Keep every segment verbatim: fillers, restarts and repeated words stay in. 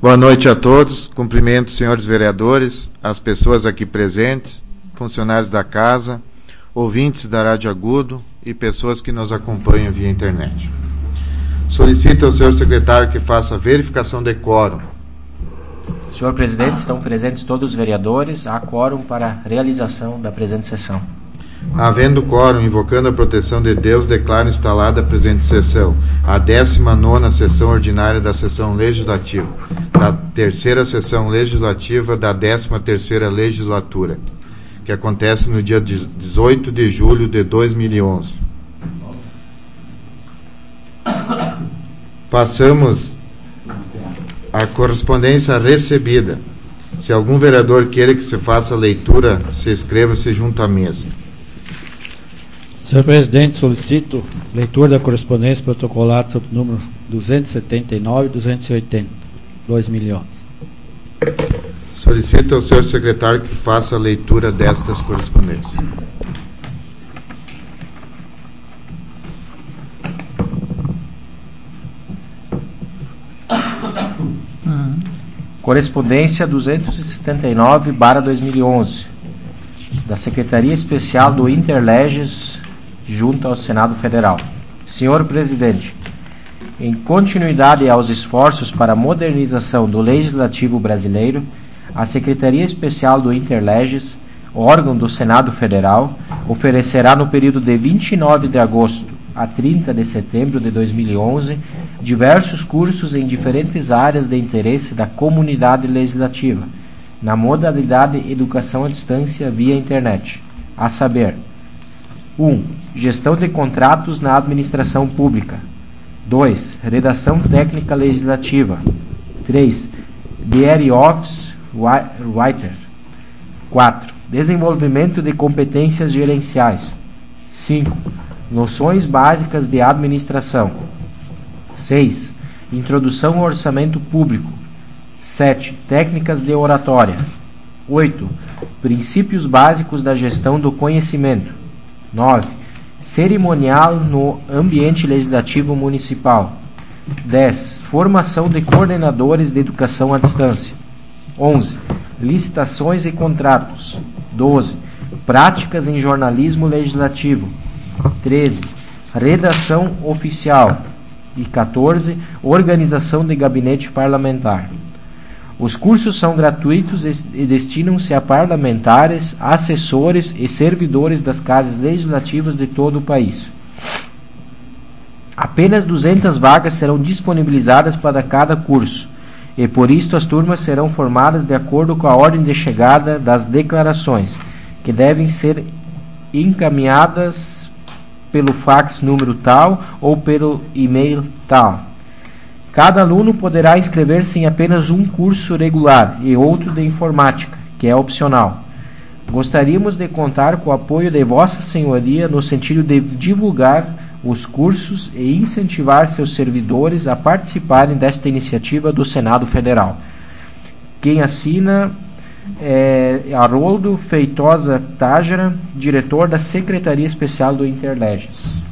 Boa noite a todos. Cumprimento os senhores vereadores, as pessoas aqui presentes, funcionários da casa, ouvintes da Rádio Agudo e pessoas que nos acompanham via internet. Solicito ao senhor secretário que faça a verificação de quórum. Senhor presidente, estão presentes todos os vereadores. Há quórum para a realização da presente sessão. Havendo quórum, invocando a proteção de Deus, declaro instalada a presente sessão, a décima nona sessão ordinária da sessão legislativa, da terceira sessão legislativa da décima terceira legislatura, que acontece no dia dezoito de julho de dois mil e onze. Passamos à correspondência recebida. Se algum vereador queira que se faça a leitura, se inscreva-se junto à mesa. Senhor presidente, solicito leitura da correspondência protocolada sob o número duzentos e setenta e nove e duzentos e oitenta, dois mil e onze. Solicito ao senhor secretário que faça a leitura destas correspondências. Correspondência duzentos e setenta e nove barra dois mil e onze, da Secretaria Especial do Interleges, junto ao Senado Federal. Senhor presidente, em continuidade aos esforços para a modernização do Legislativo brasileiro, a Secretaria Especial do Interleges, órgão do Senado Federal, oferecerá no período de vinte e nove de agosto a trinta de setembro de dois mil e onze diversos cursos em diferentes áreas de interesse da comunidade legislativa, na modalidade Educação à Distância via internet, a saber: um. Gestão de contratos na administração pública. dois. Redação técnica legislativa. três. Diary Office Writer. quatro. Desenvolvimento de competências gerenciais. cinco. Noções básicas de administração. seis. Introdução ao orçamento público. sete. Técnicas de oratória. oito. Princípios básicos da gestão do conhecimento. nove. Cerimonial no ambiente legislativo municipal. dez. Formação de coordenadores de educação à distância. onze. Licitações e contratos. doze. Práticas em jornalismo legislativo. treze. Redação oficial. E quatorze. Organização de gabinete parlamentar. Os cursos são gratuitos e destinam-se a parlamentares, assessores e servidores das casas legislativas de todo o país. Apenas duzentas vagas serão disponibilizadas para cada curso, e por isto as turmas serão formadas de acordo com a ordem de chegada das declarações, que devem ser encaminhadas pelo fax número tal ou pelo e-mail tal. Cada aluno poderá inscrever-se em apenas um curso regular e outro de informática, que é opcional. Gostaríamos de contar com o apoio de Vossa Senhoria no sentido de divulgar os cursos e incentivar seus servidores a participarem desta iniciativa do Senado Federal. Quem assina é Haroldo Feitosa Tágera, diretor da Secretaria Especial do Interleges.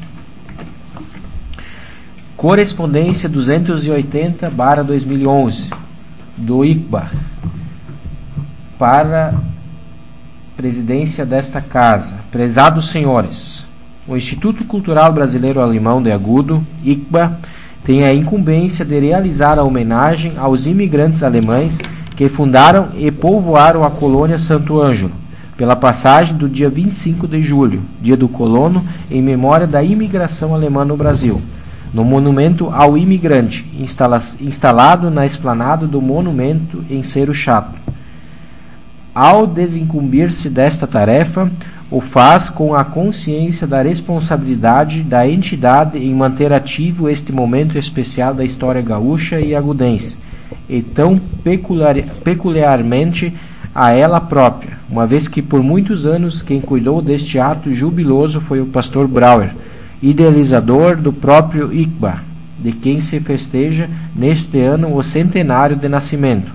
Correspondência duzentos e oitenta barra dois mil e onze, do I C B A, para a presidência desta casa. Prezados senhores, o Instituto Cultural Brasileiro Alemão de Agudo, I C B A, tem a incumbência de realizar a homenagem aos imigrantes alemães que fundaram e povoaram a colônia Santo Ângelo, pela passagem do dia vinte e cinco de julho, dia do colono, em memória da imigração alemã no Brasil, no monumento ao imigrante, instala- instalado na esplanada do monumento em Cerro Chato. Ao desincumbir-se desta tarefa, o faz com a consciência da responsabilidade da entidade em manter ativo este momento especial da história gaúcha e agudense, e tão peculiar, peculiarmente a ela própria, uma vez que por muitos anos quem cuidou deste ato jubiloso foi o pastor Brauer, idealizador do próprio I C B A, de quem se festeja neste ano o centenário de nascimento.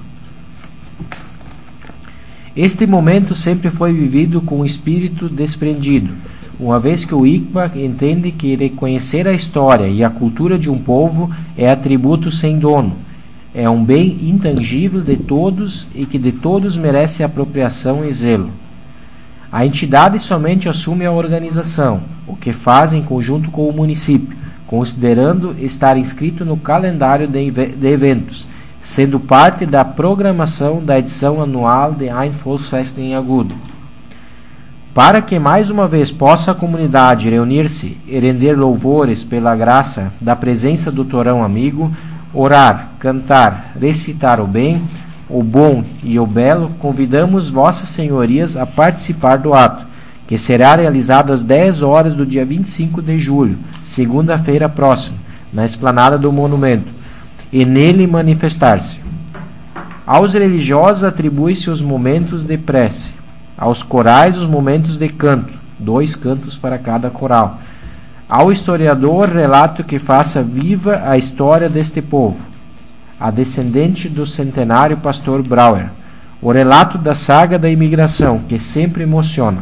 Este momento sempre foi vivido com um espírito desprendido, uma vez que o I C B A entende que reconhecer a história e a cultura de um povo é atributo sem dono, é um bem intangível de todos e que de todos merece apropriação e zelo. A entidade somente assume a organização, o que faz em conjunto com o município, considerando estar inscrito no calendário de, de eventos, sendo parte da programação da edição anual de Ein Volksfest em Agudo. Para que mais uma vez possa a comunidade reunir-se e render louvores pela graça da presença do torão amigo, orar, cantar, recitar o bem, o bom e o belo, convidamos vossas senhorias a participar do ato, que será realizado às dez horas do dia vinte e cinco de julho, segunda-feira próxima, na esplanada do monumento, e nele manifestar-se. Aos religiosos atribui-se os momentos de prece, aos corais os momentos de canto, dois cantos para cada coral. Ao historiador, relato que faça viva a história deste povo, a descendente do centenário pastor Brauer, o relato da saga da imigração, que sempre emociona.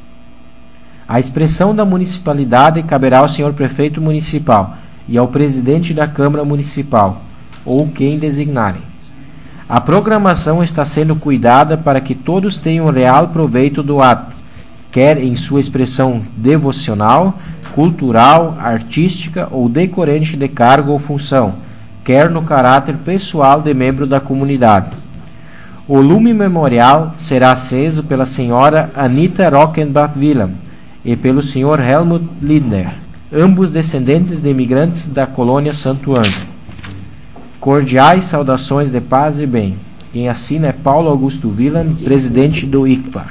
A expressão da municipalidade caberá ao senhor prefeito municipal e ao presidente da Câmara Municipal, ou quem designarem. A programação está sendo cuidada para que todos tenham real proveito do ato, quer em sua expressão devocional, cultural, artística ou decorrente de cargo ou função, quer no caráter pessoal de membro da comunidade. O lume memorial será aceso pela senhora Anita Rockenbach-Wilhelm e pelo senhor Helmut Lindner, ambos descendentes de imigrantes da colônia Santo Ângelo. Cordiais saudações de paz e bem. Quem assina é Paulo Augusto Wilhelm, presidente do I C P A.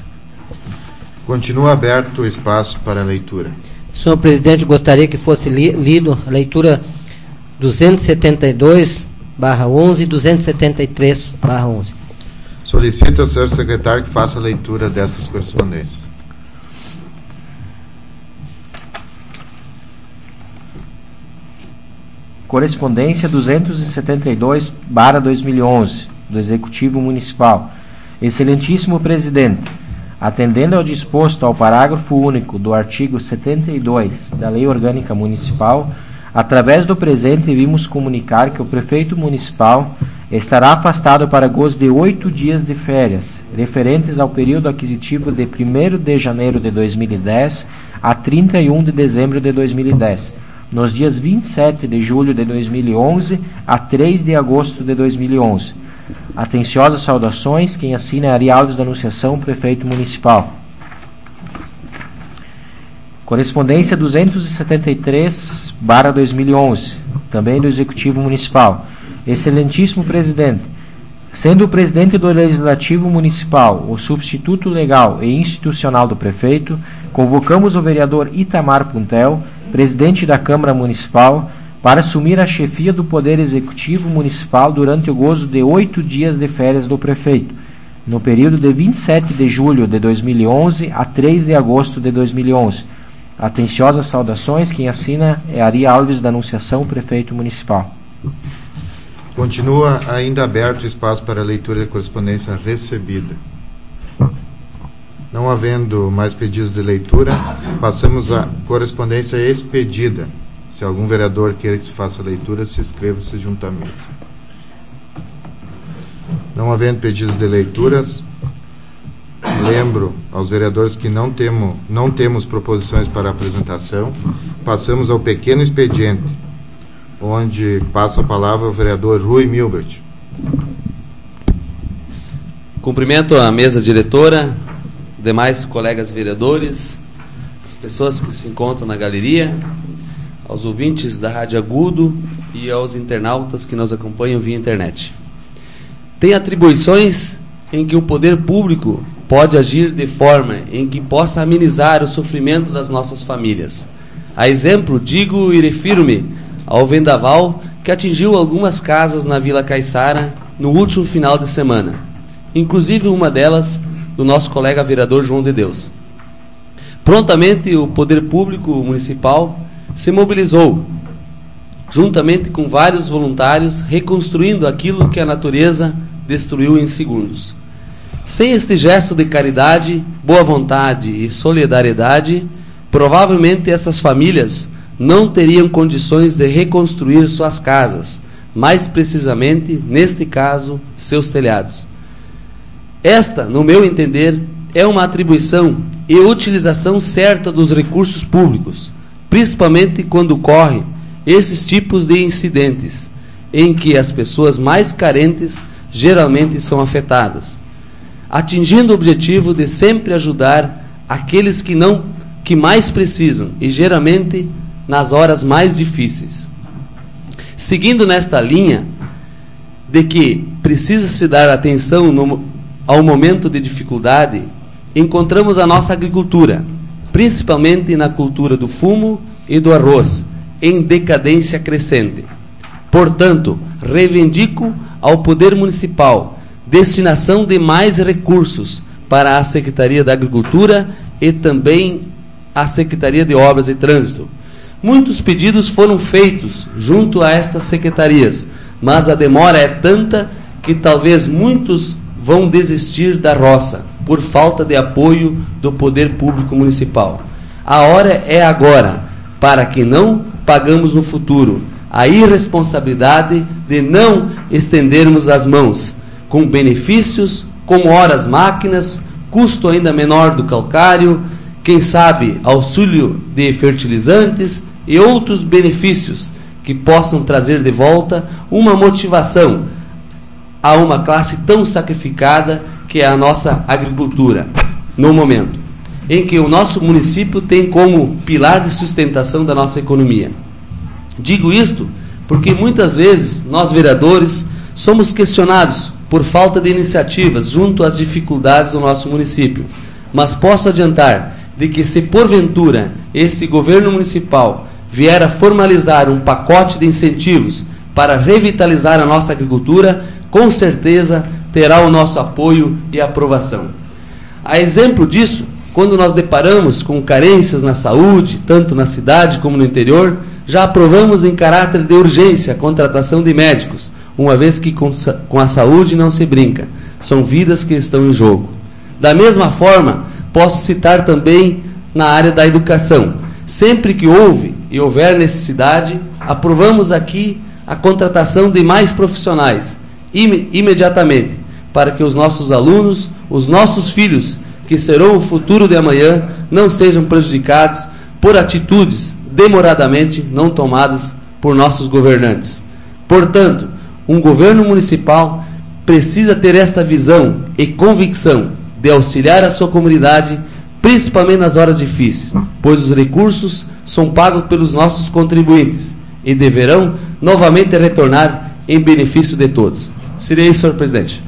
Continua aberto o espaço para a leitura. Senhor presidente, gostaria que fosse li, lido a leitura duzentos e setenta e dois barra onze e duzentos e setenta e três barra onze. Solicito ao senhor secretário que faça a leitura destas correspondências. Correspondência duzentos e setenta e dois barra dois mil e onze, do Executivo Municipal. Excelentíssimo Presidente, atendendo ao disposto ao parágrafo único do artigo setenta e dois da Lei Orgânica Municipal, através do presente vimos comunicar que o Prefeito Municipal estará afastado para gozo de oito dias de férias, referentes ao período aquisitivo de primeiro de janeiro de dois mil e dez a trinta e um de dezembro de dois mil e dez, nos dias vinte e sete de julho de dois mil e onze a três de agosto de dois mil e onze. Atenciosas saudações, quem assina é Ari Alves da Anunciação, Prefeito Municipal. Correspondência duzentos e setenta e três barra dois mil e onze, também do Executivo Municipal. Excelentíssimo Presidente, sendo o Presidente do Legislativo Municipal o substituto legal e institucional do Prefeito, convocamos o vereador Itamar Puntel, Presidente da Câmara Municipal, para assumir a chefia do Poder Executivo Municipal durante o gozo de oito dias de férias do Prefeito, no período de vinte e sete de julho de dois mil e onze a três de agosto de dois mil e onze. Atenciosas saudações, quem assina é Ari Alves da Anunciação, Prefeito Municipal. Continua ainda aberto o espaço para a leitura de correspondência recebida. Não havendo mais pedidos de leitura, passamos à correspondência expedida. Se algum vereador queira que se faça a leitura, se inscreva-se junto à mesa. Não havendo pedidos de leituras, lembro aos vereadores que não temos, não temos proposições para apresentação. Passamos ao pequeno expediente, onde passa a palavra o vereador Rui Milbert. Cumprimento a mesa diretora, demais colegas vereadores, as pessoas que se encontram na galeria, aos ouvintes da Rádio Agudo e aos internautas que nos acompanham via internet. Tem atribuições em que o poder público pode agir de forma em que possa amenizar o sofrimento das nossas famílias. A exemplo, digo e refiro-me ao vendaval que atingiu algumas casas na Vila Caiçara no último final de semana, inclusive uma delas do nosso colega vereador João de Deus. Prontamente o poder público municipal se mobilizou, juntamente com vários voluntários, reconstruindo aquilo que a natureza destruiu em segundos. Sem este gesto de caridade, boa vontade e solidariedade, provavelmente essas famílias não teriam condições de reconstruir suas casas, mais precisamente, neste caso, seus telhados. Esta, no meu entender, é uma atribuição e utilização certa dos recursos públicos, principalmente quando ocorrem esses tipos de incidentes, em que as pessoas mais carentes geralmente são afetadas, atingindo o objetivo de sempre ajudar aqueles que não, que mais precisam, e geralmente nas horas mais difíceis. Seguindo nesta linha de que precisa se dar atenção no, ao momento de dificuldade, encontramos a nossa agricultura, principalmente na cultura do fumo e do arroz, em decadência crescente. Portanto, reivindico ao Poder Municipal destinação de mais recursos para a Secretaria da Agricultura e também a Secretaria de Obras e Trânsito. Muitos pedidos foram feitos junto a estas secretarias, mas a demora é tanta que talvez muitos vão desistir da roça, por falta de apoio do Poder Público Municipal. A hora é agora, para que não pagamos no futuro a irresponsabilidade de não estendermos as mãos, com benefícios como horas máquinas, custo ainda menor do calcário, quem sabe auxílio de fertilizantes e outros benefícios que possam trazer de volta uma motivação a uma classe tão sacrificada que é a nossa agricultura, no momento em que o nosso município tem como pilar de sustentação da nossa economia. Digo isto porque muitas vezes nós vereadores somos questionados por falta de iniciativas junto às dificuldades do nosso município, mas posso adiantar de que se porventura este governo municipal vier a formalizar um pacote de incentivos para revitalizar a nossa agricultura, com certeza terá o nosso apoio e aprovação. A exemplo disso, quando nós deparamos com carências na saúde, tanto na cidade como no interior, já aprovamos em caráter de urgência a contratação de médicos, uma vez que com, com a saúde não se brinca, são vidas que estão em jogo. Da mesma forma, posso citar também na área da educação. Sempre que houve e houver necessidade, aprovamos aqui a contratação de mais profissionais, im- imediatamente, para que os nossos alunos, os nossos filhos, que serão o futuro de amanhã, não sejam prejudicados por atitudes demoradamente não tomadas por nossos governantes. Portanto, um governo municipal precisa ter esta visão e convicção de auxiliar a sua comunidade, principalmente nas horas difíceis, pois os recursos são pagos pelos nossos contribuintes e deverão novamente retornar em benefício de todos. Seria isso, senhor presidente.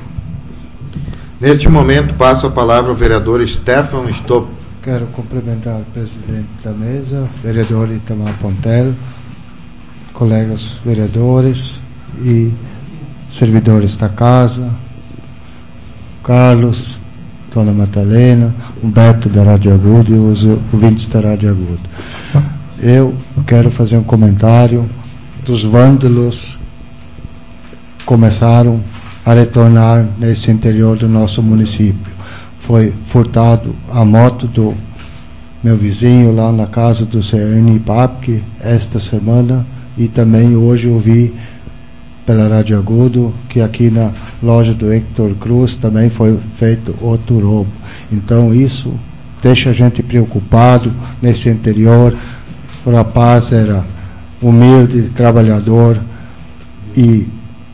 Neste momento, passo a palavra ao vereador Stefan Stopp. Quero cumprimentar o presidente da mesa, vereador Itamar Pontel, colegas vereadores e servidores da casa, Carlos, Dona Madalena, Humberto da Rádio Agudo e os ouvintes da Rádio Agudo. Eu quero fazer um comentário dos vândalos que começaram a retornar nesse interior do nosso município. Foi furtado a moto do meu vizinho lá na casa do senhor Nipapke esta semana, e também hoje eu vi pela Rádio Agudo que aqui na loja do Hector Cruz também foi feito outro roubo. Então isso deixa a gente preocupado nesse interior. O rapaz era humilde, trabalhador e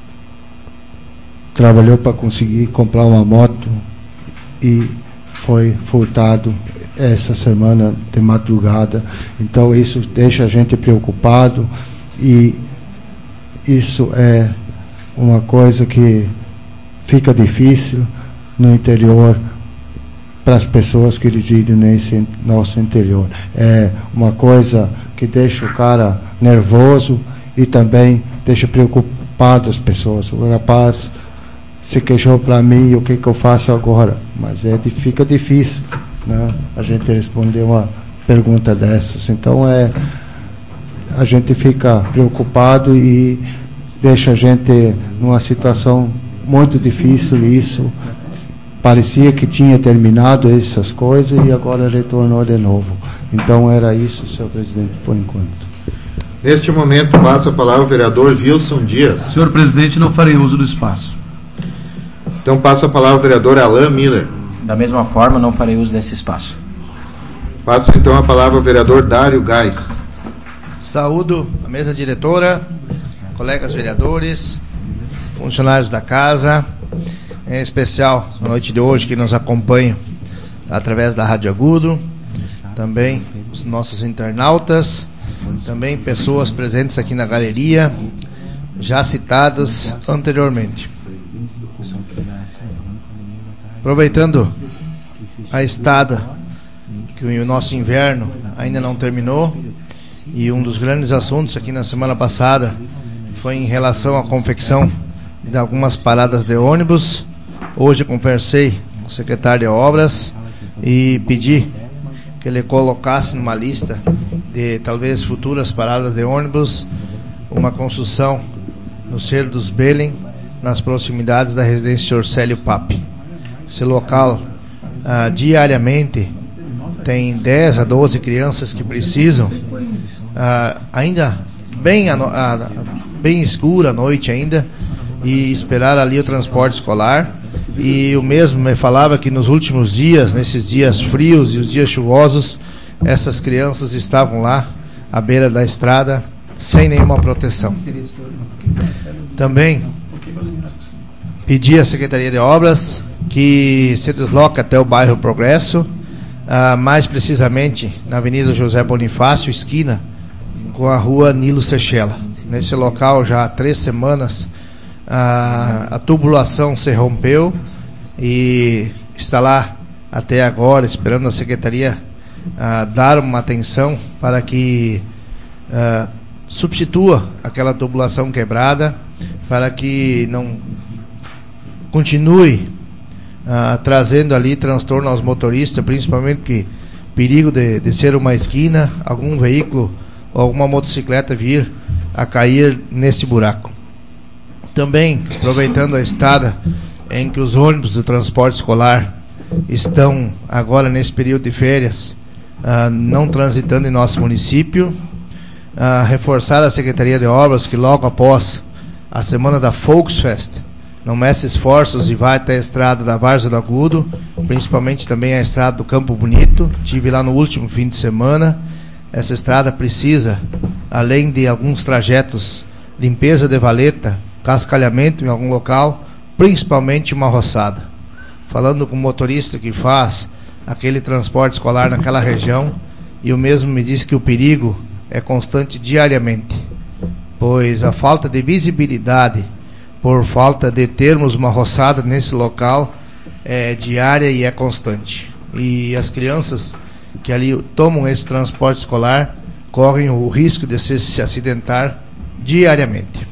trabalhou para conseguir comprar uma moto e foi furtado essa semana de madrugada. Então isso deixa a gente preocupado, e isso é uma coisa que fica difícil no interior para as pessoas que residem nesse nosso interior. É uma coisa que deixa o cara nervoso e também deixa preocupado as pessoas. O rapaz se queixou para mim, o que que eu faço agora? Mas é, fica difícil, né, a gente responder uma pergunta dessas. Então é, a gente fica preocupado e deixa a gente numa situação muito difícil. Isso parecia que tinha terminado essas coisas e agora retornou de novo. Então era isso, senhor presidente, por enquanto. Neste momento, passa a palavra ao vereador Wilson Dias. Senhor presidente, não farei uso do espaço. Então, passa a palavra ao vereador Alain Miller. Da mesma forma, não farei uso desse espaço. Passa então a palavra ao vereador Dário Gás. Saúdo a mesa diretora, colegas vereadores, funcionários da casa, em especial na noite de hoje que nos acompanham através da Rádio Agudo, também os nossos internautas, também pessoas presentes aqui na galeria, já citadas anteriormente. Aproveitando a estada, que o nosso inverno ainda não terminou, e um dos grandes assuntos aqui na semana passada foi em relação à confecção de algumas paradas de ônibus. Hoje eu conversei com o secretário de Obras e pedi que ele colocasse numa lista de talvez futuras paradas de ônibus uma construção no Cerro dos Belém, nas proximidades da residência Orcélio Pape. Esse local ah, diariamente tem dez a doze crianças que precisam, ah, ainda bem, a, a, bem escura a noite ainda, e esperar ali o transporte escolar. E o mesmo me falava que nos últimos dias, nesses dias frios e os dias chuvosos, essas crianças estavam lá à beira da estrada sem nenhuma proteção. Também pedi à Secretaria de Obras que se desloque até o bairro Progresso, uh, mais precisamente na Avenida José Bonifácio, esquina com a Rua Nilo Sechela. Nesse local já há três semanas uh, a tubulação se rompeu e está lá até agora esperando a Secretaria uh, dar uma atenção para que uh, substitua aquela tubulação quebrada, para que não continue uh, trazendo ali transtorno aos motoristas, principalmente que perigo de, de ser uma esquina, algum veículo ou alguma motocicleta vir a cair nesse buraco. Também, aproveitando a estada em que os ônibus do transporte escolar estão agora nesse período de férias, uh, não transitando em nosso município, uh, reforçar a Secretaria de Obras que logo após a semana da Volksfest não meça esforços e vai até a estrada da Várzea do Agudo, principalmente também a estrada do Campo Bonito. Tive lá no último fim de semana. Essa estrada precisa, além de alguns trajetos, limpeza de valeta, cascalhamento em algum local, principalmente uma roçada. Falando com o motorista que faz aquele transporte escolar naquela região, e o mesmo me disse que o perigo é constante diariamente, pois a falta de visibilidade por falta de termos uma roçada nesse local é diária e é constante. E as crianças que ali tomam esse transporte escolar correm o risco de se, se acidentar diariamente.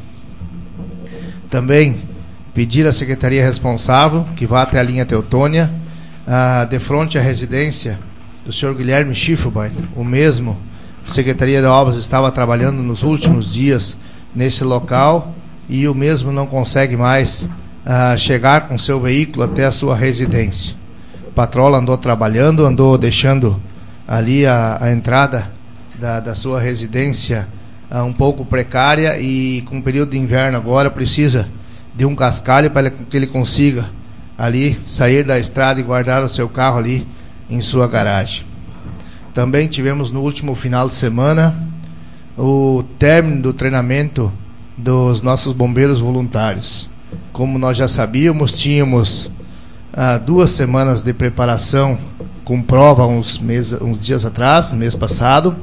Também pedir à secretaria responsável que vá até a linha Teutônia, ah, de frente à residência do senhor Guilherme Schiffelbein. O mesmo, a Secretaria de Obras estava trabalhando nos últimos dias nesse local e o mesmo não consegue mais ah, chegar com seu veículo até a sua residência. O patrola andou trabalhando, andou deixando ali a, a entrada da, da sua residência ah, um pouco precária, e com o período de inverno agora precisa de um cascalho para que ele consiga ali sair da estrada e guardar o seu carro ali em sua garagem. Também tivemos no último final de semana o término do treinamento dos nossos bombeiros voluntários. Como nós já sabíamos, tínhamos ah, duas semanas de preparação com prova uns, meses, uns dias atrás, no mês passado,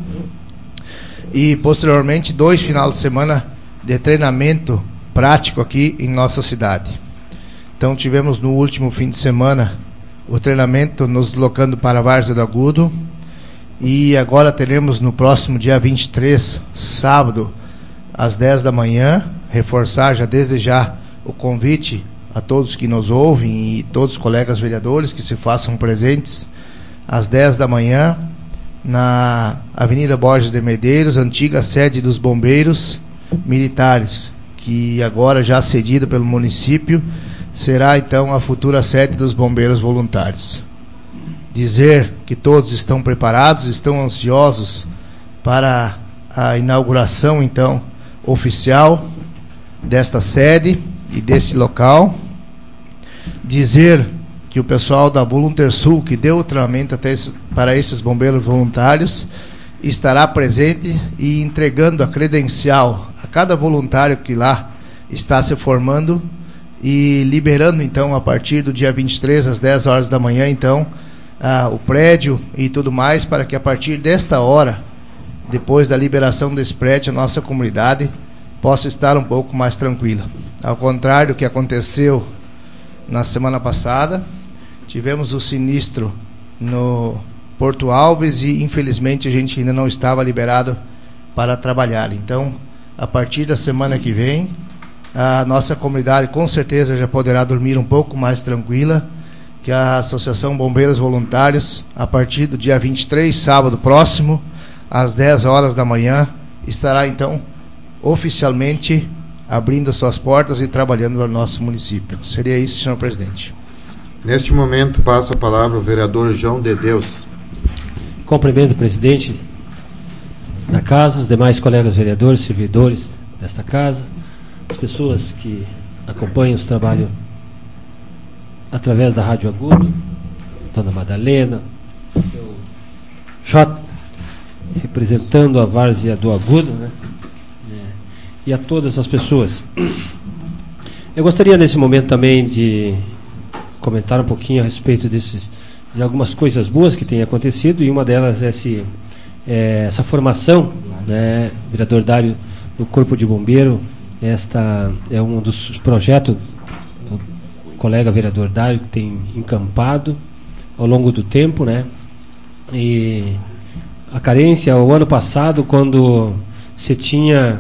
e posteriormente dois finais de semana de treinamento prático aqui em nossa cidade. Então tivemos no último fim de semana o treinamento nos deslocando para a Várzea do Agudo, e agora teremos no próximo dia vinte e três, sábado, às dez da manhã, reforçar já desde já o convite a todos que nos ouvem e todos os colegas vereadores que se façam presentes às dez da manhã na Avenida Borges de Medeiros, antiga sede dos bombeiros militares, que agora já cedida pelo município, será então a futura sede dos bombeiros voluntários. Dizer que todos estão preparados, estão ansiosos para a inauguração, então, oficial desta sede e desse local. Dizer que o pessoal da Voluntersul, que deu o treinamento até esse, para esses bombeiros voluntários, estará presente e entregando a credencial a cada voluntário que lá está se formando e liberando, então, a partir do dia vinte e três, às dez horas da manhã, então, ah, o prédio e tudo mais, para que a partir desta hora, depois da liberação desse prédio, a nossa comunidade possa estar um pouco mais tranquila. Ao contrário do que aconteceu na semana passada, tivemos o sinistro no Porto Alves e infelizmente a gente ainda não estava liberado para trabalhar. Então, a partir da semana que vem, a nossa comunidade com certeza já poderá dormir um pouco mais tranquila, que a Associação Bombeiros Voluntários, a partir do dia vinte e três, sábado próximo, às dez horas da manhã, estará então oficialmente abrindo suas portas e trabalhando no nosso município. Seria isso, senhor presidente. Neste momento, passa a palavra o vereador João de Deus. Cumprimento o presidente da casa, os demais colegas vereadores, servidores desta casa, as pessoas que acompanham os trabalhos através da Rádio Agudo, Dona Madalena, seu J, representando a várzea do Agudo, né? E a todas as pessoas. Eu gostaria nesse momento também de comentar um pouquinho a respeito desses, de algumas coisas boas que têm acontecido, e uma delas é, esse, é essa formação, né, vereador Dário, do Corpo de Bombeiro. Esta é um dos projetos do colega vereador Dário, que tem encampado ao longo do tempo, né? E a carência, o ano passado, quando se tinha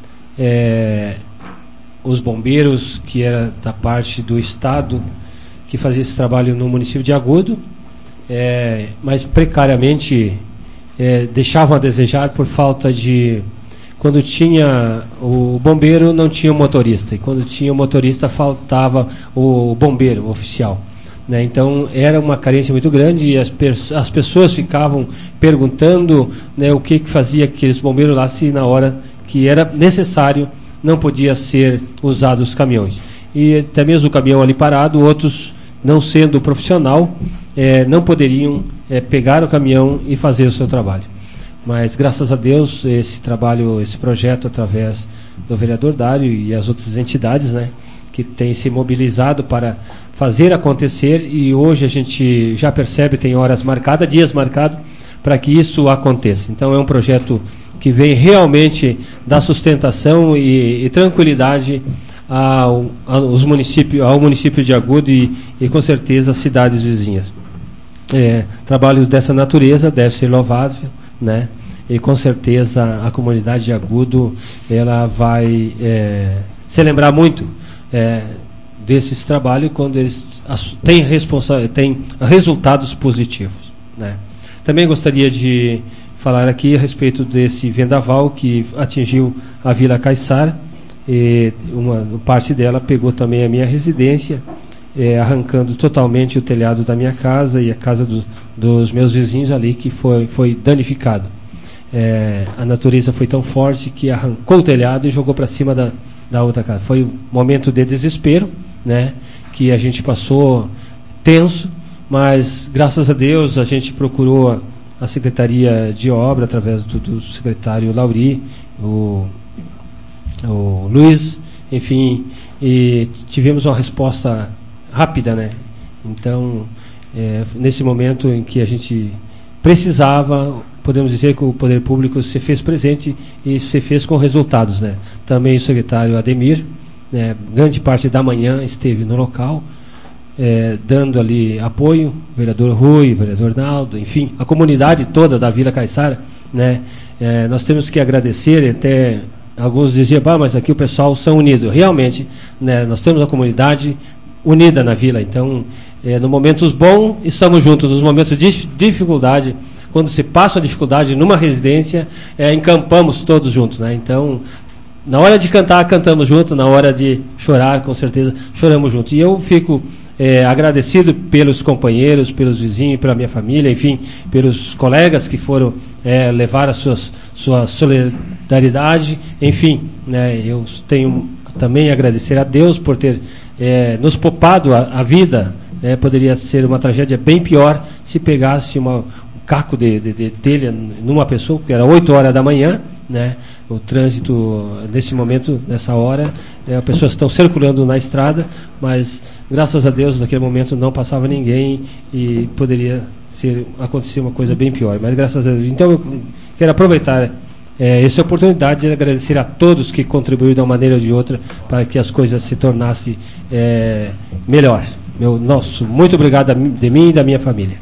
é, os bombeiros, que era da parte do Estado, que fazia esse trabalho no município de Agudo, é, mas precariamente é, deixavam a desejar por falta de... Quando tinha o bombeiro, não tinha o motorista, e quando tinha o motorista, faltava o bombeiro oficial, né? Então era uma carência muito grande, e as, pers- as pessoas ficavam perguntando, né, o que, que fazia aqueles bombeiros lá, se na hora que era necessário não podia ser usados os caminhões. E até mesmo o caminhão ali parado, outros, não sendo profissional, é, não poderiam é, pegar o caminhão e fazer o seu trabalho. Mas graças a Deus, esse trabalho, esse projeto, através do vereador Dário e as outras entidades, né, que têm se mobilizado para fazer acontecer, e hoje a gente já percebe, tem horas marcadas, dias marcados, para que isso aconteça. Então é um projeto que vem realmente dar sustentação e, e tranquilidade ao, aos municípios, ao município de Agudo e, e com certeza as cidades vizinhas. É, trabalhos dessa natureza devem ser louvados, né? E com certeza a comunidade de Agudo, ela vai é, se lembrar muito é, desses trabalhos quando eles têm, responsa- têm resultados positivos, né? Também gostaria de falar aqui a respeito desse vendaval que atingiu a Vila Caiçara, e uma parte dela pegou também a minha residência, é, arrancando totalmente o telhado da minha casa e a casa do, dos meus vizinhos ali, que foi, foi danificado. É, a natureza foi tão forte que arrancou o telhado e jogou para cima da, da outra casa. Foi um momento de desespero, né, que a gente passou tenso, mas graças a Deus a gente procurou a Secretaria de Obra, através do, do secretário Lauri, o, o Luiz, enfim, e tivemos uma resposta rápida, né? Então, é, nesse momento em que a gente precisava, podemos dizer que o poder público se fez presente e se fez com resultados, né? Também o secretário Ademir, né, grande parte da manhã esteve no local, é, dando ali apoio, o vereador Rui, o vereador Naldo, enfim, a comunidade toda da Vila Caiçara, né? É, nós temos que agradecer, até alguns diziam, bah, mas aqui o pessoal são unidos. Realmente, né, nós temos a comunidade unida na vila, então, é, nos momentos bons estamos juntos, nos momentos de dificuldade, quando se passa a dificuldade numa residência, é, encampamos todos juntos, né? Então, na hora de cantar, cantamos juntos, na hora de chorar, com certeza, choramos juntos. E eu fico é, agradecido pelos companheiros, pelos vizinhos, pela minha família, enfim, pelos colegas que foram é, levar a suas, sua solidariedade, enfim, né, eu tenho também a agradecer a Deus por ter é, nos poupado a, a vida. É, poderia ser uma tragédia bem pior se pegasse uma, um caco de, de, de telha numa pessoa, porque era oito horas da manhã, né? O trânsito, nesse momento, nessa hora, é, as pessoas estão circulando na estrada, mas, graças a Deus, naquele momento não passava ninguém e poderia ser, acontecer uma coisa bem pior. Mas, graças a Deus. Então, eu quero aproveitar é, essa oportunidade de agradecer a todos que contribuíram de uma maneira ou de outra para que as coisas se tornassem é, melhor. Meu, nosso, muito obrigado de mim e da minha família.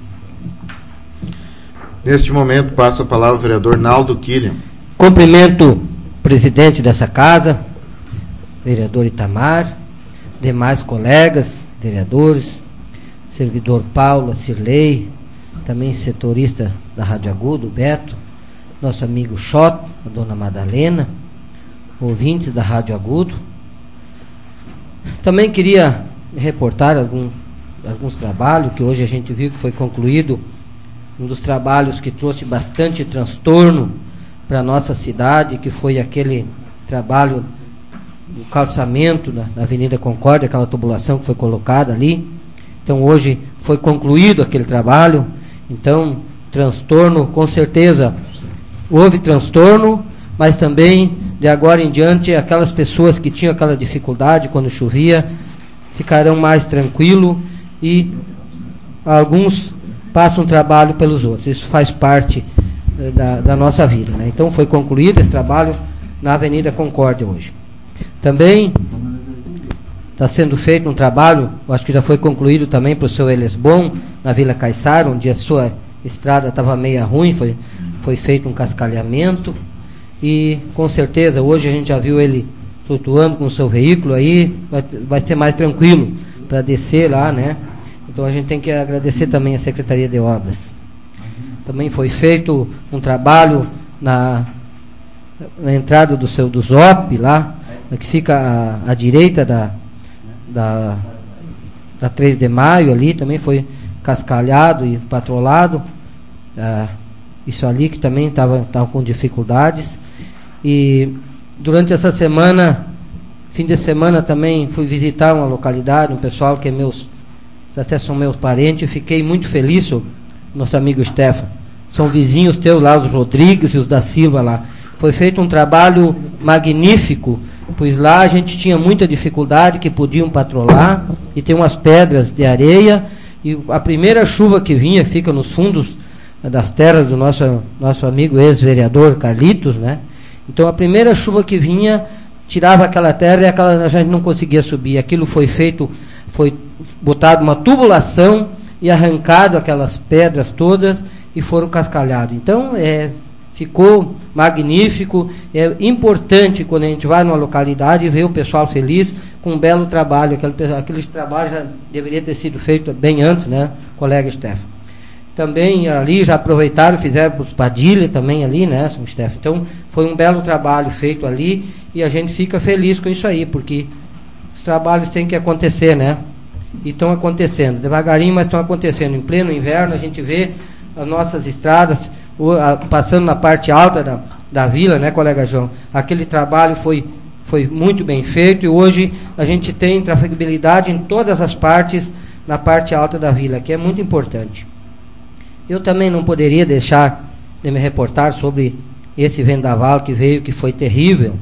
Neste momento, passa a palavra ao vereador Naldo Killian. Cumprimento o presidente dessa casa, vereador Itamar, demais colegas, vereadores, servidor Paula, Cirlei, também setorista da Rádio Agudo, Beto, nosso amigo Xot, a dona Madalena, ouvintes da Rádio Agudo. Também queria reportar algum, alguns trabalhos que hoje a gente viu que foi concluído, um dos trabalhos que trouxe bastante transtorno para a nossa cidade, que foi aquele trabalho do calçamento na, na Avenida Concórdia, aquela tubulação que foi colocada ali. Então hoje foi concluído aquele trabalho, então transtorno, com certeza houve transtorno, mas também de agora em diante aquelas pessoas que tinham aquela dificuldade quando chovia ficarão mais tranquilos e alguns passam trabalho pelos outros. Isso faz parte eh, da, da nossa vida, né? Então foi concluído esse trabalho na Avenida Concórdia hoje. Também está sendo feito um trabalho, acho que já foi concluído também para o seu Elesbom, na Vila Caiçara, onde a sua estrada estava meia ruim, foi, foi feito um cascalhamento e com certeza hoje a gente já viu ele flutuando com o seu veículo aí, vai, vai ser mais tranquilo para descer lá, né? Então a gente tem que agradecer também a Secretaria de Obras. Também foi feito um trabalho na, na entrada do seu do Zop lá, que fica à, à direita da, da, da três de maio ali, também foi cascalhado e patrolado. Ah, isso ali que também estava com dificuldades. E durante essa semana, fim de semana também fui visitar uma localidade, um pessoal que é meus, até são meus parentes, fiquei muito feliz, nosso amigo Stefan, são vizinhos teus lá, os Rodrigues e os da Silva lá. Foi feito um trabalho magnífico, pois lá a gente tinha muita dificuldade, que podiam patrolar, e tem umas pedras de areia, e a primeira chuva que vinha, fica nos fundos das terras do nosso, nosso amigo ex-vereador Carlitos, né? Então a primeira chuva que vinha, tirava aquela terra e aquela, a gente não conseguia subir. Aquilo foi feito, foi botado uma tubulação e arrancado aquelas pedras todas e foram cascalhados. Então é, ficou magnífico. É importante quando a gente vai numa localidade e vê o pessoal feliz com um belo trabalho. Aquele, aquele trabalho já deveria ter sido feito bem antes, né, colega Stefan? Também ali já aproveitaram, fizeram os Padilha também ali, né, Stefan? Então foi um belo trabalho feito ali e a gente fica feliz com isso aí, porque os trabalhos têm que acontecer, né? E estão acontecendo, devagarinho, mas estão acontecendo. Em pleno inverno a gente vê as nossas estradas o, a, passando na parte alta da, da vila, né, colega João? Aquele trabalho foi, foi muito bem feito e hoje a gente tem trafegabilidade em todas as partes na parte alta da vila, que é muito importante. Eu também não poderia deixar de me reportar sobre esse vendaval que veio, que foi terrível,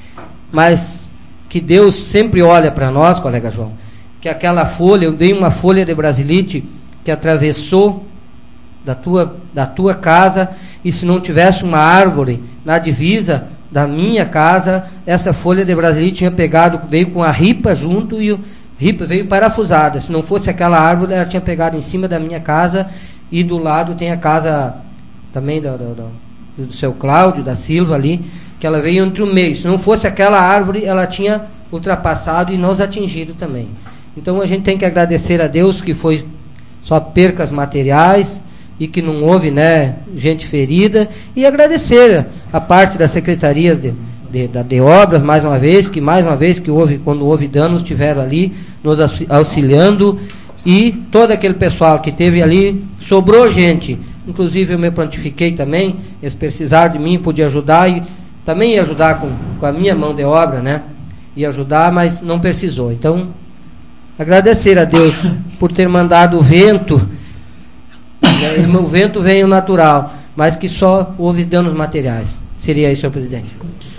mas que Deus sempre olha para nós, colega João, que aquela folha, eu dei uma folha de brasilite que atravessou da tua, da tua casa, e se não tivesse uma árvore na divisa da minha casa, essa folha de brasilite tinha pegado, veio com a ripa junto e o ripa veio parafusada. Se não fosse aquela árvore, ela tinha pegado em cima da minha casa. E do lado tem a casa também do, do, do seu Cláudio, da Silva ali, que ela veio entre o meio. Se não fosse aquela árvore, ela tinha ultrapassado e nos atingido também. Então a gente tem que agradecer a Deus que foi só percas materiais e que não houve, né, gente ferida, e agradecer a parte da Secretaria de, de, da, de obras, mais uma vez, que mais uma vez que houve, quando houve danos, estiveram ali nos auxiliando, e todo aquele pessoal que teve ali, sobrou gente, inclusive eu me prontifiquei também, eles precisaram de mim, podia ajudar, e também ia ajudar com, com a minha mão de obra, né, ia ajudar, mas não precisou. Então, agradecer a Deus por ter mandado o vento, né, o vento veio natural, mas que só houve danos materiais. Seria isso, senhor presidente.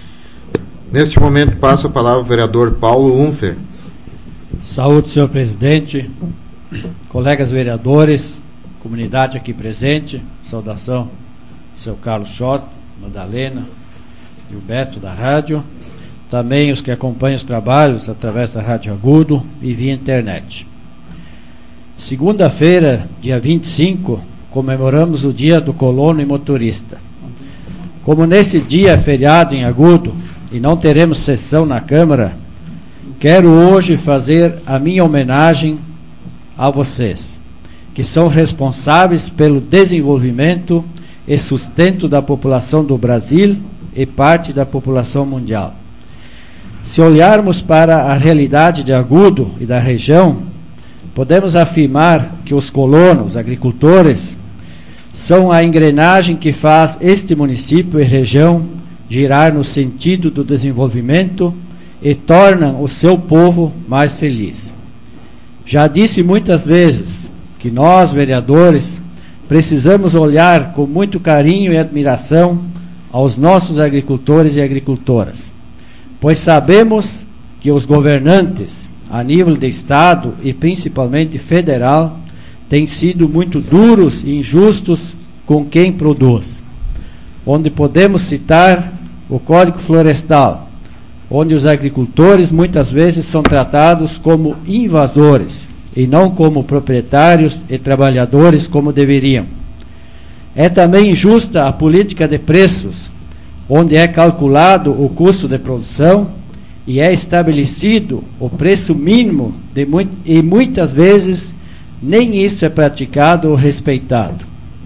Neste momento passa a palavra ao vereador Paulo Unfer. Saúde, senhor presidente, colegas vereadores, comunidade aqui presente, saudação, seu Carlos Schott, Madalena e o Beto da rádio, também os que acompanham os trabalhos através da Rádio Agudo e via internet. Segunda-feira, dia vinte e cinco, comemoramos o dia do colono e motorista. Como nesse dia é feriado em Agudo e não teremos sessão na Câmara, quero hoje fazer a minha homenagem a vocês, que são responsáveis pelo desenvolvimento e sustento da população do Brasil e parte da população mundial. Se olharmos para a realidade de Agudo e da região, podemos afirmar que os colonos, agricultores, são a engrenagem que faz este município e região girar no sentido do desenvolvimento e tornam o seu povo mais feliz. Já disse muitas vezes que nós, vereadores, precisamos olhar com muito carinho e admiração aos nossos agricultores e agricultoras, pois sabemos que os governantes, a nível de Estado e principalmente federal, têm sido muito duros e injustos com quem produz, onde podemos citar o Código Florestal, onde os agricultores muitas vezes são tratados como invasores e não como proprietários e trabalhadores como deveriam. É também injusta a política de preços, onde é calculado o custo de produção e é estabelecido o preço mínimo de muito, e muitas vezes nem isso é praticado ou respeitado.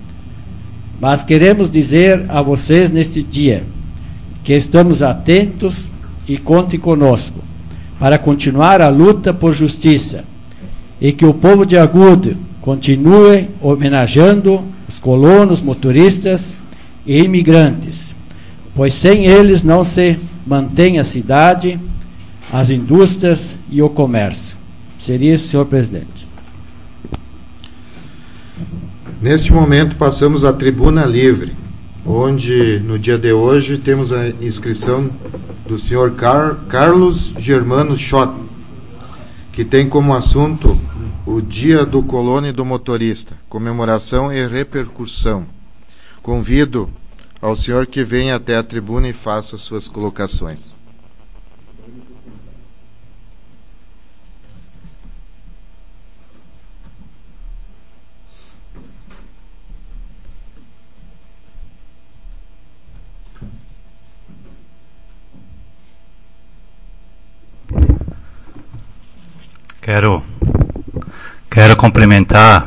Mas queremos dizer a vocês neste dia que estamos atentos e contem conosco para continuar a luta por justiça e que o povo de Agudo continue homenageando os colonos, motoristas e imigrantes, pois sem eles não se mantém a cidade, as indústrias e o comércio. Seria isso, senhor presidente. Neste momento passamos à tribuna livre, onde no dia de hoje temos a inscrição do senhor Car- Carlos Germano Schott, que tem como assunto o Dia do Colono e do Motorista, comemoração e repercussão. Convido ao senhor que venha até a tribuna e faça suas colocações. Quero, quero cumprimentar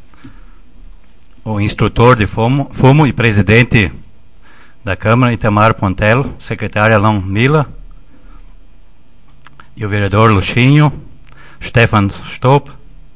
o instrutor de fumo, fumo e presidente da Câmara, Itamar Pontel, secretária Alon Mila, e o vereador Luxinho, Stefan Stopp,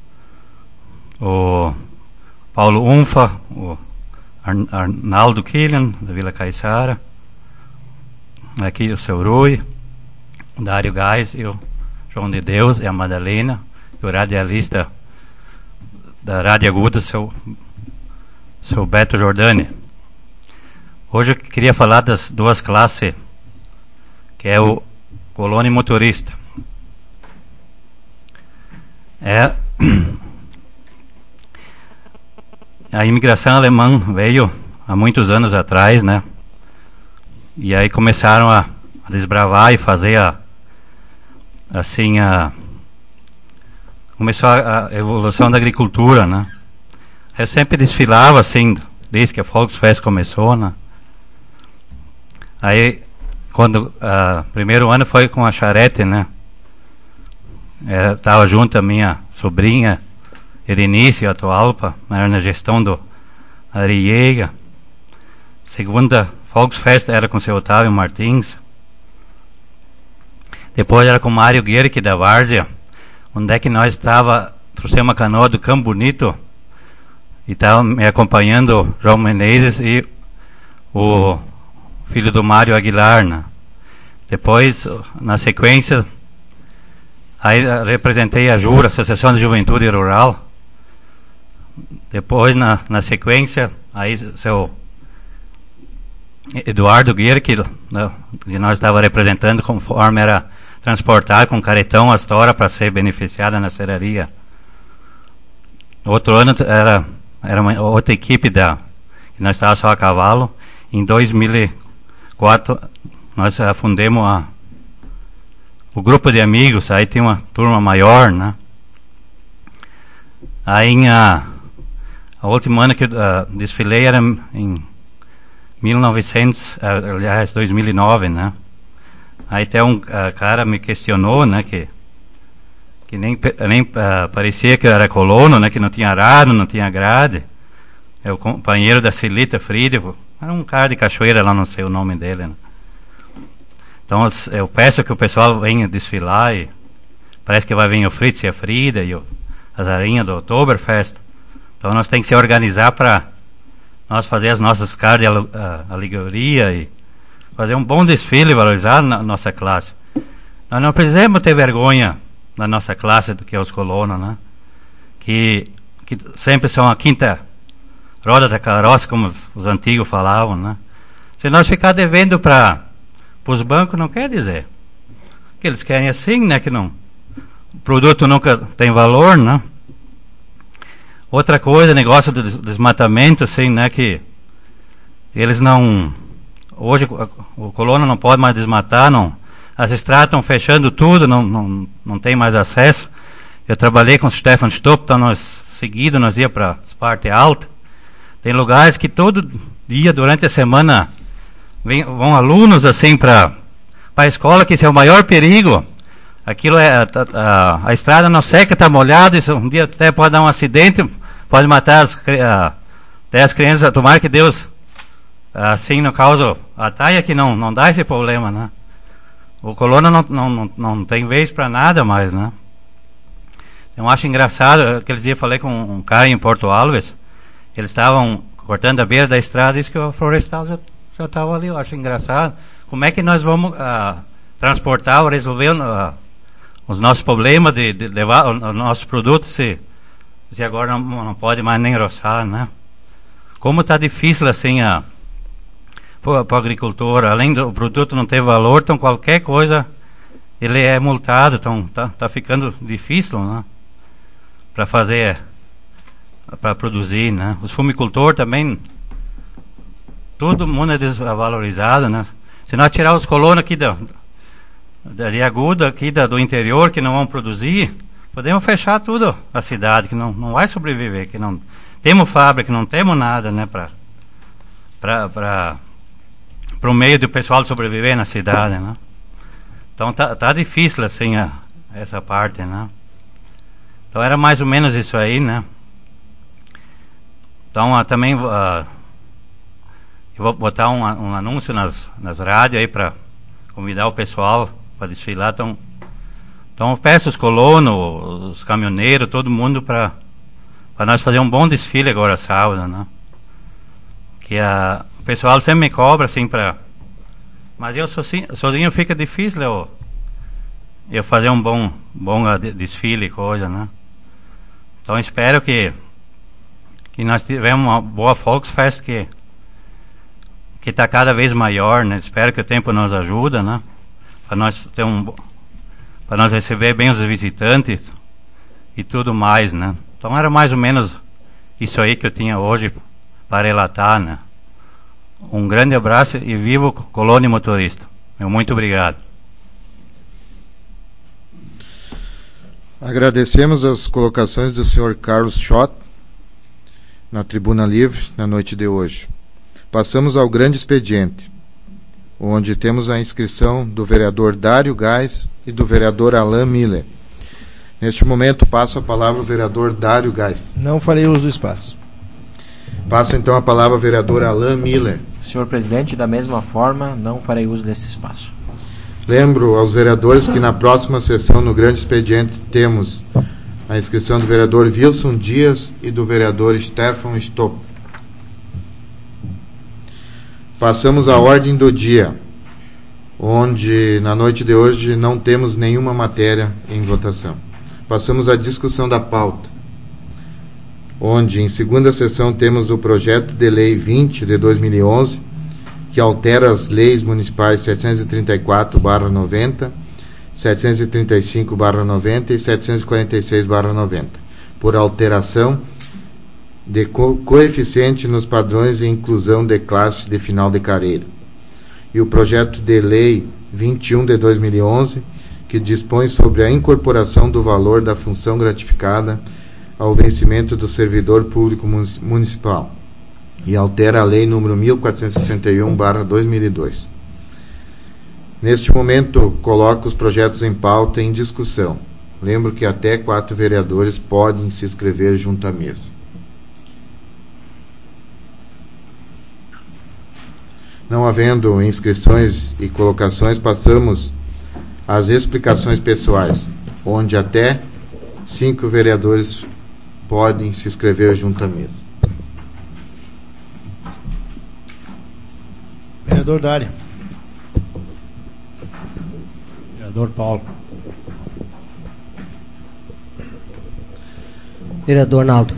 o Paulo Unfa, o Ar- Arnaldo Killian, da Vila Caiçara, aqui o seu Rui, o Dário Gás e o João de Deus e a Madalena, e o radialista da Rádio Agudo, seu, seu Beto Jordani. Hoje eu queria falar das duas classes, que é o colono e motorista. É, a imigração alemã veio há muitos anos atrás, né? E aí começaram a, a desbravar e fazer a assim a começou a, a evolução da agricultura, né? Eu sempre desfilava assim desde que a Volksfest começou, né? Aí quando o uh, primeiro ano foi com a charrete, né? Estava junto a minha sobrinha Erenice Atualpa, era na gestão do Ariega. Segunda Volksfest era com o seu Otávio Martins. Depois era com o Mário Guerque da Várzea, onde é que nós estava, trouxemos uma canoa do Campo Bonito, e estava me acompanhando o João Menezes e o filho do Mário Aguilar, né? Depois, na sequência, aí representei a JURA, Associação de Juventude Rural. Depois, na, na sequência, aí seu Eduardo Guerque, né, que nós estava representando conforme era transportar com caretão as toras para ser beneficiada na serraria. Outro ano era, era uma outra equipe da, que nós estávamos só a cavalo. Em dois mil e quatro nós fundemos a, o grupo de amigos, aí tinha uma turma maior, né? Aí em a, a última ano que eu uh, desfilei era em mil e novecentos, uh, aliás, dois mil e nove, né? Aí até um uh, cara me questionou, né, que que nem, nem uh, parecia que era colono, né, que não tinha arado, não tinha grade. É o companheiro da Celita Friedel, era um cara de Cachoeira lá, não sei o nome dele, né? Então eu peço que o pessoal venha desfilar, e parece que vai vir o Fritz e a Frida e o, as arinhas do Oktoberfest. Então nós temos que se organizar para nós fazer as nossas caras de alegoria e fazer um bom desfile, valorizar a nossa classe. Nós não precisamos ter vergonha da nossa classe do que os colonos, né? Que, que sempre são a quinta roda da carroça, como os, os antigos falavam, né? Se nós ficar devendo para os bancos, não quer dizer que eles querem assim, né? Que não, o produto nunca tem valor, né? Outra coisa, negócio do desmatamento, assim, né? Que eles não, hoje o, o colono não pode mais desmatar, não. As estradas estão fechando tudo, não, não, não tem mais acesso. Eu trabalhei com o Stefan Stopp, então nós, seguido, nós ia para as partes altas. Tem lugares que todo dia, durante a semana, vem, vão alunos assim para a escola, que isso é o maior perigo. Aquilo é, a, a, a estrada não seca, está molhada, isso um dia até pode dar um acidente, pode matar as, a, até as crianças. Tomara que Deus, assim, no caso, a taia que não, não dá esse problema, né? O colono não, não, não, não tem vez para nada mais, né? Eu acho engraçado, aqueles dias falei com um cara em Porto Alves, eles estavam cortando a beira da estrada, disse que o florestal já já estava ali. Eu acho engraçado. Como é que nós vamos uh, transportar ou resolver uh, os nossos problemas de, de levar os nossos produtos se, se agora não, não pode mais nem roçar, né? Como está difícil assim a para o agricultor, além do produto não ter valor, então qualquer coisa ele é multado, então tá, tá ficando difícil, né? Para fazer, para produzir, né? Os fumicultores também, todo mundo é desvalorizado, né? Se nós tirar os colonos aqui da, da de Agudo, aqui da, do interior, que não vão produzir, podemos fechar tudo a cidade, que não, não vai sobreviver, que não temos fábrica, não temos nada, né? Para para para para o meio do pessoal sobreviver na cidade, né? Então tá, tá difícil assim a, essa parte, né? Então era mais ou menos isso aí, né? Então uh, também uh, eu vou botar um, um anúncio nas, nas rádios aí para convidar o pessoal para desfilar. Então, então eu peço os colonos, os caminhoneiros, todo mundo para para nós fazer um bom desfile agora sábado, né? Que a o pessoal sempre me cobra assim para, mas eu sozinho, sozinho fica difícil eu, eu fazer um bom bom desfile e coisa, né? Então espero que que nós tivemos uma boa Volksfest que que está cada vez maior, né? Espero que o tempo nos ajuda, né? Para nós ter um para nós receber bem os visitantes e tudo mais, né? Então era mais ou menos isso aí que eu tinha hoje para relatar, né? Um grande abraço e viva o Colônia Motorista. Meu muito obrigado. Agradecemos as colocações do senhor Carlos Schott na Tribuna Livre na noite de hoje. Passamos ao grande expediente, onde temos a inscrição do vereador Dário Gás e do vereador Alain Miller. Neste momento passo a palavra ao vereador Dário Gás. Não farei uso do espaço. Passo então a palavra ao vereador Alain Miller. Senhor presidente, da mesma forma, não farei uso desse espaço. Lembro aos vereadores que na próxima sessão, no grande expediente, temos a inscrição do vereador Wilson Dias e do vereador Stefan Stopp. Passamos à ordem do dia, onde na noite de hoje não temos nenhuma matéria em votação. Passamos à discussão da pauta, onde em segunda sessão temos o projeto de lei vinte de dois mil e onze, que altera as leis municipais setecentos e trinta e quatro barra noventa, setecentos e trinta e cinco barra noventa e setecentos e quarenta e seis barra noventa, por alteração de co coeficiente nos padrões de inclusão de classe de final de carreira. E o projeto de lei vinte e um de dois mil e onze, que dispõe sobre a incorporação do valor da função gratificada ao vencimento do servidor público municipal, e altera a lei número mil quatrocentos e sessenta e um barra dois mil e dois. Neste momento, coloco os projetos em pauta em discussão. Lembro que até quatro vereadores podem se inscrever junto à mesa. Não havendo inscrições e colocações, passamos às explicações pessoais, onde até cinco vereadores podem se inscrever junto à mesa. Vereador Dário. Vereador Paulo. Vereador Naldo.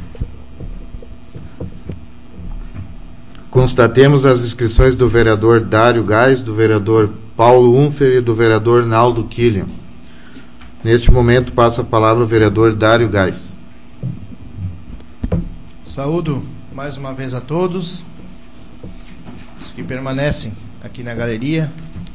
Constatemos as inscrições do vereador Dário Gás, do vereador Paulo Unfer e do vereador Naldo Killian. Neste momento, passa a palavra ao vereador Dário Gás. Saúdo mais uma vez a todos os que permanecem aqui na galeria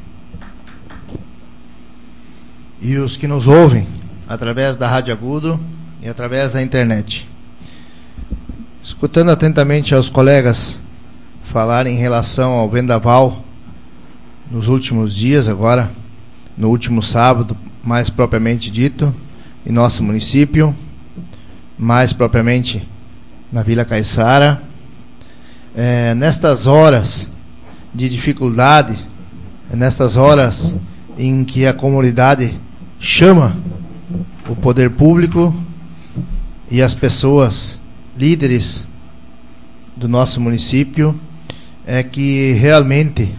e os que nos ouvem através da Rádio Agudo e através da internet. Escutando atentamente aos colegas falar em relação ao vendaval nos últimos dias, agora no último sábado, mais propriamente dito, em nosso município, mais propriamente na Vila Caiçara. É, nestas horas de dificuldade, é nestas horas em que a comunidade chama o poder público e as pessoas líderes do nosso município, é que realmente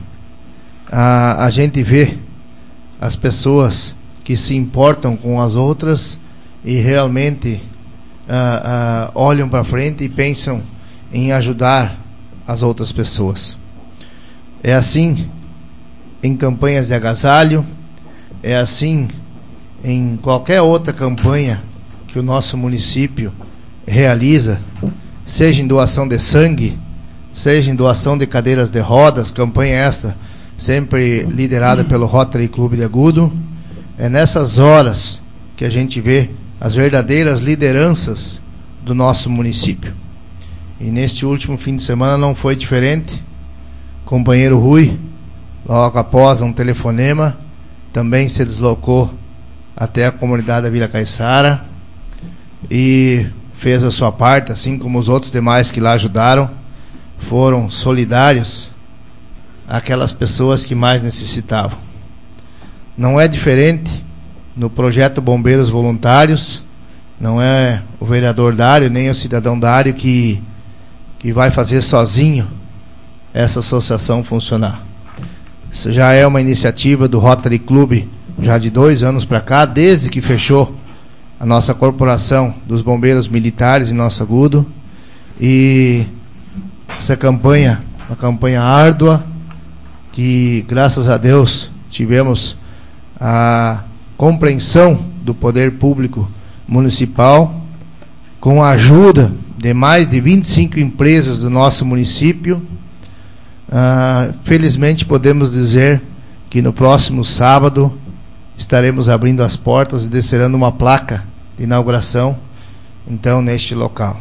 a, a gente vê as pessoas que se importam com as outras e realmente a, a, olham para frente e pensam em ajudar as outras pessoas. É assim em campanhas de agasalho, é assim em qualquer outra campanha que o nosso município realiza, seja em doação de sangue, seja em doação de cadeiras de rodas, campanha esta sempre liderada pelo Rotary Clube de Agudo. É nessas horas que a gente vê as verdadeiras lideranças do nosso município. E neste último fim de semana não foi diferente. O companheiro Rui, logo após um telefonema, também se deslocou até a comunidade da Vila Caiçara e fez a sua parte, assim como os outros demais que lá ajudaram, foram solidários àquelas pessoas que mais necessitavam. Não é diferente no projeto Bombeiros Voluntários. Não é o vereador Dário nem o cidadão Dário que, que vai fazer sozinho essa associação funcionar. Isso já é uma iniciativa do Rotary Clube já de dois anos para cá, desde que fechou a nossa corporação dos bombeiros militares em Nosso Agudo. E essa campanha, uma campanha árdua, que graças a Deus tivemos a compreensão do poder público municipal, com a ajuda de mais de vinte e cinco empresas do nosso município. Ah, felizmente podemos dizer que no próximo sábado estaremos abrindo as portas e descerando uma placa de inauguração, então, neste local.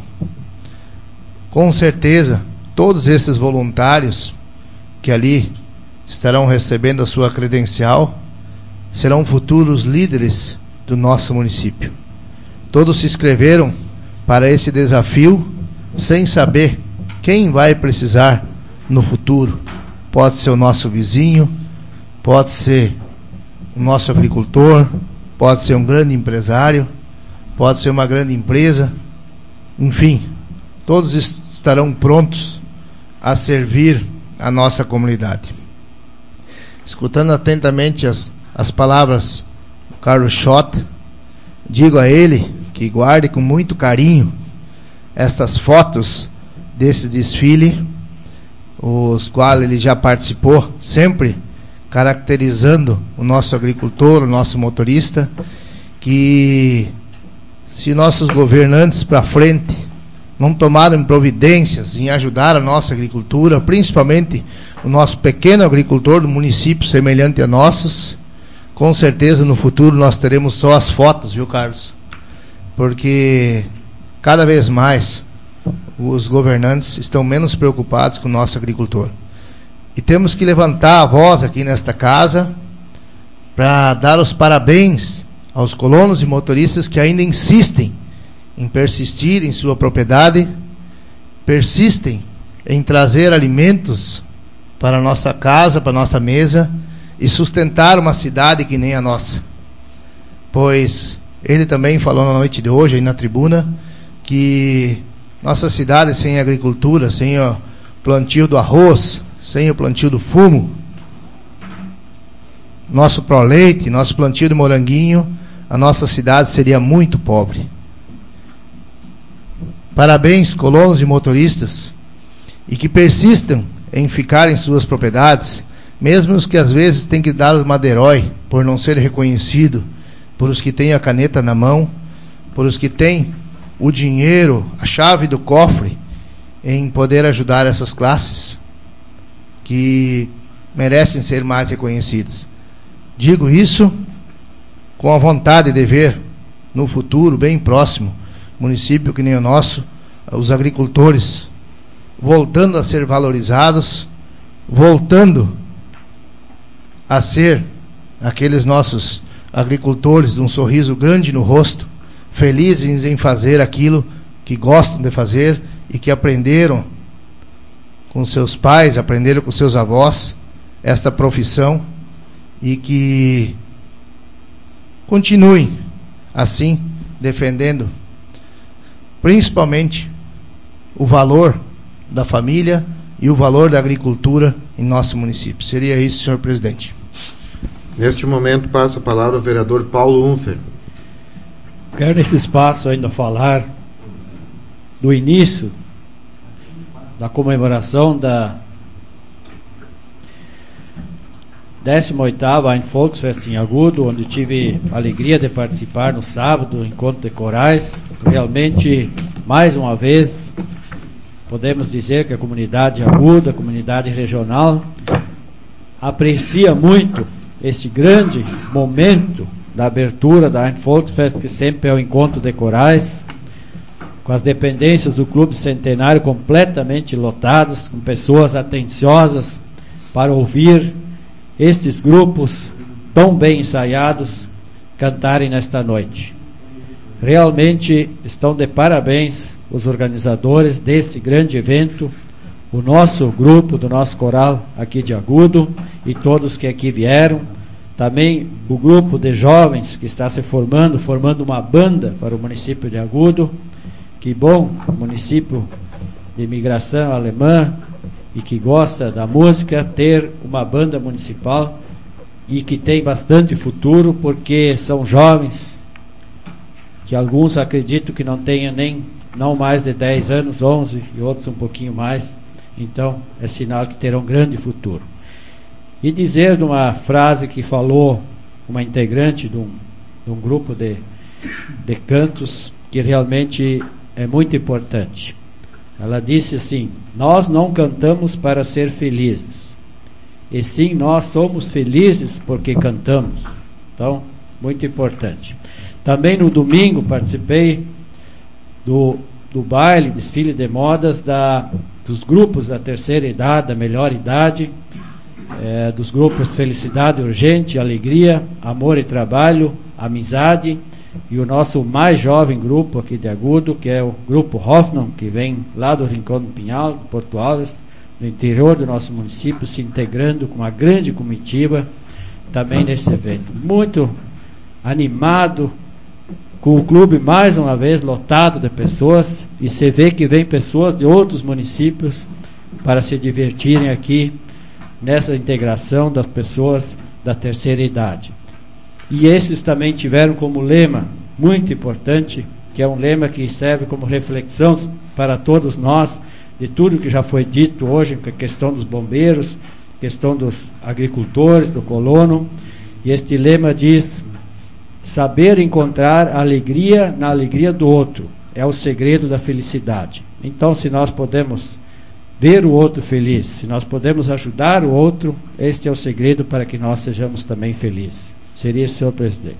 Com certeza, todos esses voluntários que ali estarão recebendo a sua credencial serão futuros líderes do nosso município. Todos se inscreveram para esse desafio sem saber quem vai precisar no futuro. Pode ser o nosso vizinho, pode ser o nosso agricultor, pode ser um grande empresário, pode ser uma grande empresa, enfim, todos estarão prontos a servir a nossa comunidade. Escutando atentamente as, as palavras do Carlos Schott, digo a ele que guarde com muito carinho estas fotos desse desfile, os quais ele já participou, sempre caracterizando o nosso agricultor, o nosso motorista, que se nossos governantes para frente não tomaram providências em ajudar a nossa agricultura, principalmente o nosso pequeno agricultor do município semelhante a nossos, com certeza no futuro nós teremos só as fotos, viu, Carlos? Porque cada vez mais os governantes estão menos preocupados com o nosso agricultor. E temos que levantar a voz aqui nesta casa para dar os parabéns aos colonos e motoristas que ainda insistem em persistir em sua propriedade, persistem em trazer alimentos para a nossa casa, para a nossa mesa e sustentar uma cidade que nem a nossa. Pois ele também falou na noite de hoje aí na tribuna que nossa cidade sem agricultura, sem o plantio do arroz, sem o plantio do fumo, nosso proleite, nosso plantio de moranguinho, a nossa cidade seria muito pobre. Parabéns, colonos e motoristas, e que persistam em ficar em suas propriedades, mesmo os que às vezes têm que dar o madeirói por não ser reconhecido, por os que têm a caneta na mão, por os que têm o dinheiro, a chave do cofre, em poder ajudar essas classes que merecem ser mais reconhecidas. Digo isso com a vontade de ver no futuro, bem próximo, município que nem o nosso, os agricultores voltando a ser valorizados, voltando a ser aqueles nossos agricultores de um sorriso grande no rosto, felizes em fazer aquilo que gostam de fazer e que aprenderam com seus pais, aprenderam com seus avós esta profissão, e que continuem assim defendendo principalmente o valor da família e o valor da agricultura em nosso município. Seria isso, senhor presidente. Neste momento passa a palavra ao vereador Paulo Unfer. Quero nesse espaço ainda falar do início da comemoração da décima oitava Ein Volksfest em Agudo, onde tive a alegria de participar no sábado, encontro de corais. Realmente, mais uma vez, podemos dizer que a comunidade Agudo, a comunidade regional, aprecia muito esse grande momento da abertura da Ein Volksfest, que sempre é o encontro de corais, com as dependências do Clube Centenário completamente lotadas, com pessoas atenciosas para ouvir estes grupos tão bem ensaiados cantarem nesta noite. Realmente estão de parabéns os organizadores deste grande evento, o nosso grupo do nosso coral aqui de Agudo e todos que aqui vieram, também o grupo de jovens que está se formando, formando uma banda para o município de Agudo. Que bom, município de imigração alemã e que gosta da música, ter uma banda municipal e que tem bastante futuro, porque são jovens que alguns acredito que não tenham nem não mais de dez anos, onze, e outros um pouquinho mais. Então é sinal que terão grande futuro. E dizer de uma frase que falou uma integrante de um, de um grupo de, de cantos, que realmente é muito importante. Ela disse assim: nós não cantamos para ser felizes, e sim nós somos felizes porque cantamos. Então, muito importante. Também no domingo participei do, do baile, desfile de modas da, dos grupos da terceira idade, da melhor idade, é, dos grupos Felicidade Urgente, Alegria, Amor e Trabalho, Amizade, e o nosso mais jovem grupo aqui de Agudo, que é o grupo Hoffman, que vem lá do Rincão do Pinhal, do Porto Alves, no interior do nosso município, se integrando com uma grande comitiva também nesse evento. Muito animado, com o clube mais uma vez lotado de pessoas, e você vê que vem pessoas de outros municípios para se divertirem aqui nessa integração das pessoas da terceira idade. E esses também tiveram como lema muito importante, que é um lema que serve como reflexão para todos nós, de tudo que já foi dito hoje, com a questão dos bombeiros, questão dos agricultores, do colono. E este lema diz: saber encontrar alegria na alegria do outro é o segredo da felicidade. Então, se nós podemos ver o outro feliz, se nós podemos ajudar o outro, este é o segredo para que nós sejamos também felizes. Seria isso, senhor presidente.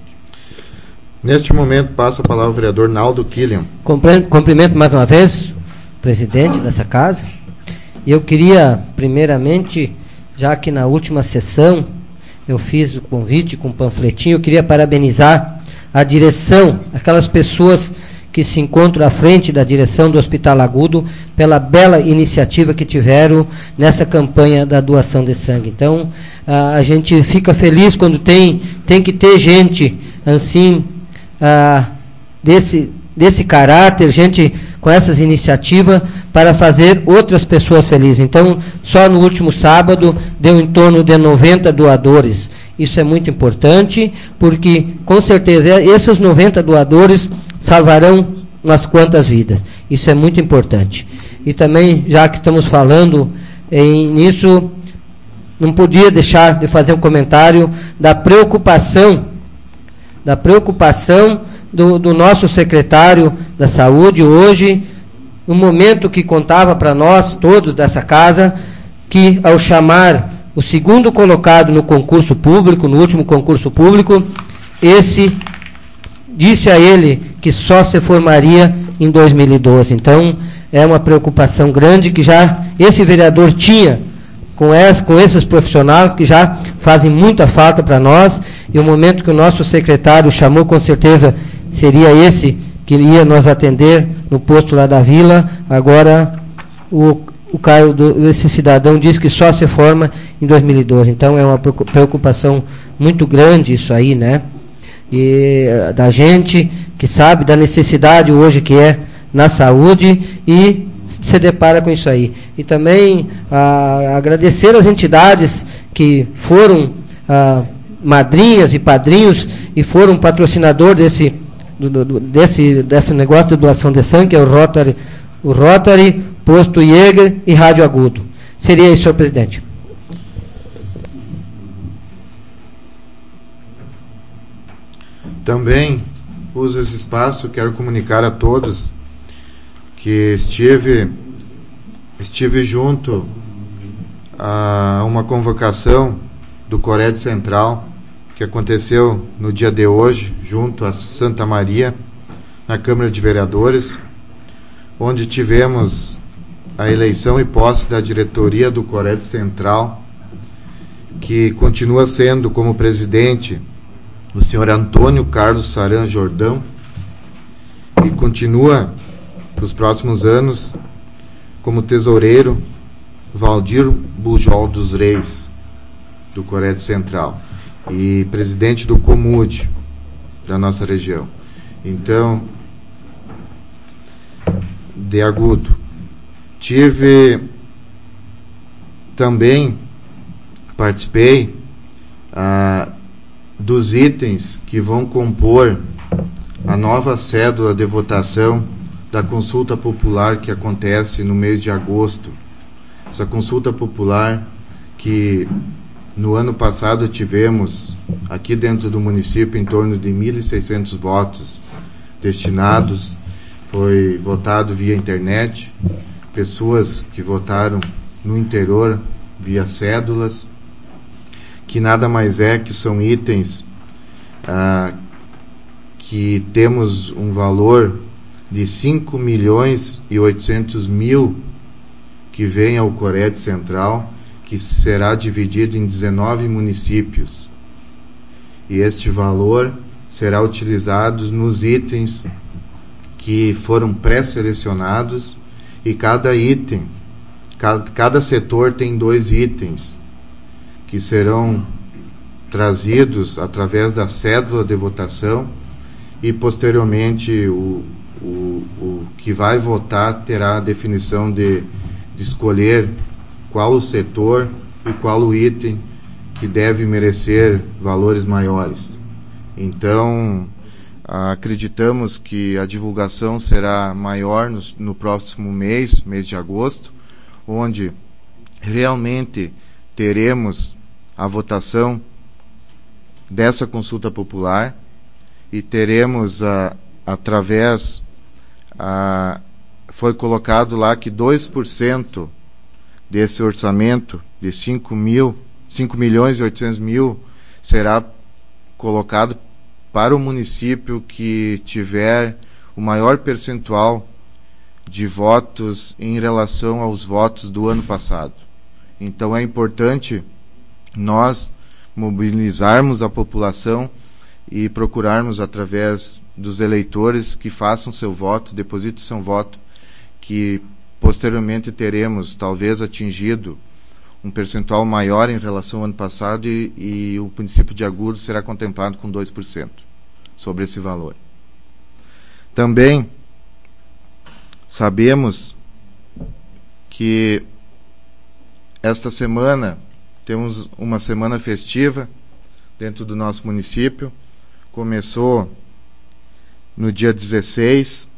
Neste momento, passa a palavra ao vereador Naldo Killian. Cumprimento mais uma vez o presidente dessa casa. Eu queria, primeiramente, já que na última sessão eu fiz o convite com um panfletinho, eu queria parabenizar a direção, aquelas pessoas que se encontram à frente da direção do Hospital Agudo, pela bela iniciativa que tiveram nessa campanha da doação de sangue. Então, a, a gente fica feliz quando tem, tem que ter gente assim, a, desse, desse caráter, gente com essas iniciativas para fazer outras pessoas felizes. Então, só no último sábado deu em torno de noventa doadores. Isso é muito importante, porque com certeza esses noventa doadores salvarão umas quantas vidas. Isso é muito importante. E também, já que estamos falando em, nisso, não podia deixar de fazer um comentário da preocupação, da preocupação do, do nosso secretário da Saúde hoje, no momento que contava para nós, todos dessa casa, que ao chamar o segundo colocado no concurso público, no último concurso público, esse disse a ele que só se formaria em dois mil e doze. Então, é uma preocupação grande que já esse vereador tinha com, essa, com esses profissionais que já fazem muita falta para nós, e o momento que o nosso secretário chamou, com certeza seria esse que ia nos atender no posto lá da vila. Agora o, o Caio, do, esse cidadão, diz que só se forma em dois mil e doze. Então é uma preocupação muito grande isso aí, né? E da gente que sabe da necessidade hoje que é na saúde e se depara com isso aí. E também ah, agradecer às entidades que foram ah, madrinhas e padrinhos e foram patrocinador desse, do, do, desse, desse negócio de doação de sangue, que é o Rotary, o Rotary, Posto Jäger e Rádio Agudo. Seria isso, senhor presidente. Também uso esse espaço, quero comunicar a todos que estive, estive junto a uma convocação do Cored Central, que aconteceu no dia de hoje, junto a Santa Maria, na Câmara de Vereadores, onde tivemos a eleição e posse da diretoria do Cored Central, que continua sendo como presidente o senhor Antônio Carlos Saran Jordão, e continua para os próximos anos como tesoureiro Valdir Bujol dos Reis, do Cored Central, e presidente do Comude da nossa região. Então, de Agudo, tive também, participei ah, dos itens que vão compor a nova cédula de votação da consulta popular que acontece no mês de agosto. Essa consulta popular que no ano passado tivemos aqui dentro do município em torno de mil e seiscentos votos destinados, foi votado via internet, pessoas que votaram no interior via cédulas, que nada mais é que são itens ah, que temos um valor de cinco milhões e oitocentos mil que vem ao Cored Central, que será dividido em dezenove municípios. E este valor será utilizado nos itens que foram pré-selecionados, e cada item, cada, cada setor tem dois itens que serão trazidos através da cédula de votação e posteriormente o, o, o que vai votar terá a definição de, de escolher qual o setor e qual o item que deve merecer valores maiores. Então, acreditamos que a divulgação será maior no, no próximo mês, mês de agosto, onde realmente teremos a votação dessa consulta popular e teremos, a, através, a, foi colocado lá que dois por cento desse orçamento de cinco milhões e oitocentos mil será colocado para o município que tiver o maior percentual de votos em relação aos votos do ano passado. Então é importante nós mobilizarmos a população e procurarmos através dos eleitores que façam seu voto, depositem seu voto, que posteriormente teremos talvez atingido um percentual maior em relação ao ano passado e, e o município de Agudo será contemplado com dois por cento sobre esse valor. Também sabemos que esta semana temos uma semana festiva dentro do nosso município. Começou no dia dezesseis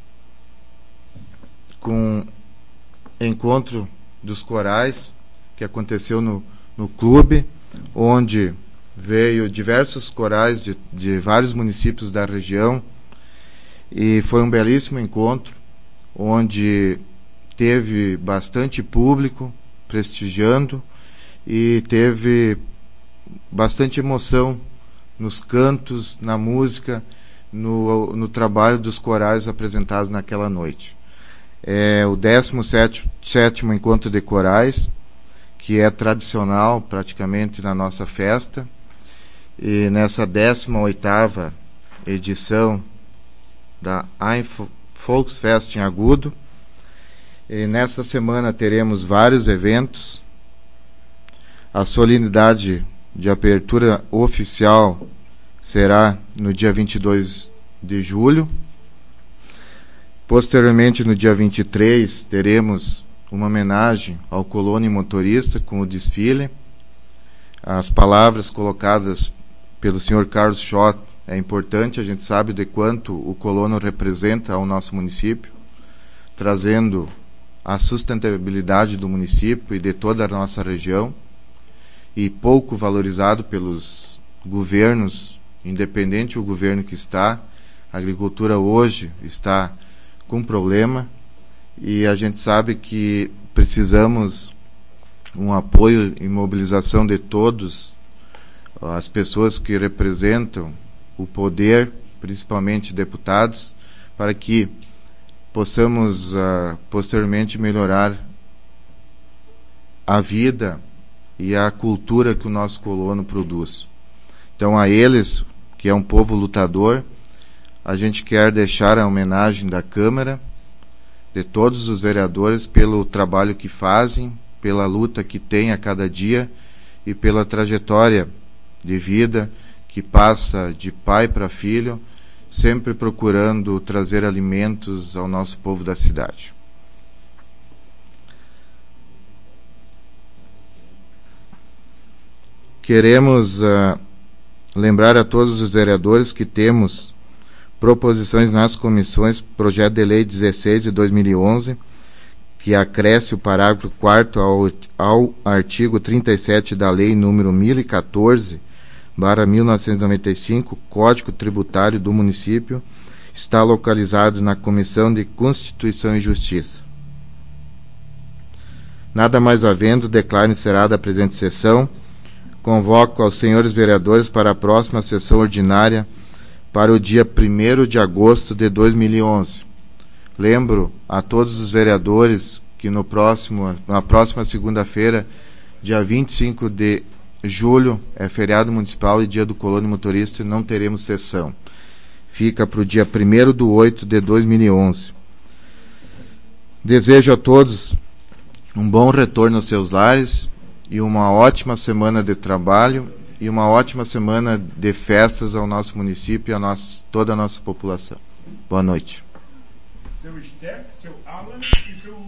com encontro dos corais que aconteceu no, no clube, onde veio diversos corais de, de vários municípios da região e foi um belíssimo encontro onde teve bastante público prestigiando e teve bastante emoção nos cantos, na música, no, no trabalho dos corais apresentados naquela noite. É o décimo sétimo encontro de corais, que é tradicional praticamente na nossa festa, e nessa décima oitava edição da Ein Volksfest em Agudo. E nesta semana teremos vários eventos. A solenidade de abertura oficial será no dia vinte e dois de julho. Posteriormente, no dia vinte e três, teremos uma homenagem ao colono e motorista com o desfile. As palavras colocadas pelo senhor Carlos Schott é importante, a gente sabe de quanto o colono representa ao nosso município, trazendo a sustentabilidade do município e de toda a nossa região, e pouco valorizado pelos governos, independente do governo que está. A agricultura hoje está com problema e a gente sabe que precisamos um apoio e mobilização de todos as pessoas que representam o poder, principalmente deputados, para que possamos uh, posteriormente melhorar a vida e a cultura que o nosso colono produz. Então, a eles, que é um povo lutador, a gente quer deixar a homenagem da Câmara, de todos os vereadores, pelo trabalho que fazem, pela luta que têm a cada dia e pela trajetória de vida que passa de pai para filho, sempre procurando trazer alimentos ao nosso povo da cidade. Queremos uh, lembrar a todos os vereadores que temos proposições nas comissões, projeto de lei dezesseis de dois mil e onze, que acresce o parágrafo quarto ao, ao artigo trinta e sete da lei número mil e quatorze, barra mil novecentos e noventa e cinco, Código Tributário do município, está localizado na Comissão de Constituição e Justiça. Nada mais havendo, declaro encerrada a presente sessão. Convoco aos senhores vereadores para a próxima sessão ordinária para o dia primeiro de agosto de dois mil e onze. Lembro a todos os vereadores que no próximo, na próxima segunda-feira, dia vinte e cinco de julho, é feriado municipal e dia do colono e motorista, e não teremos sessão. Fica para o dia primeiro de oito de dois mil e onze. Desejo a todos um bom retorno aos seus lares e uma ótima semana de trabalho e uma ótima semana de festas ao nosso município e a nosso, toda a nossa população. Boa noite. Seu Steph, seu Alan e seu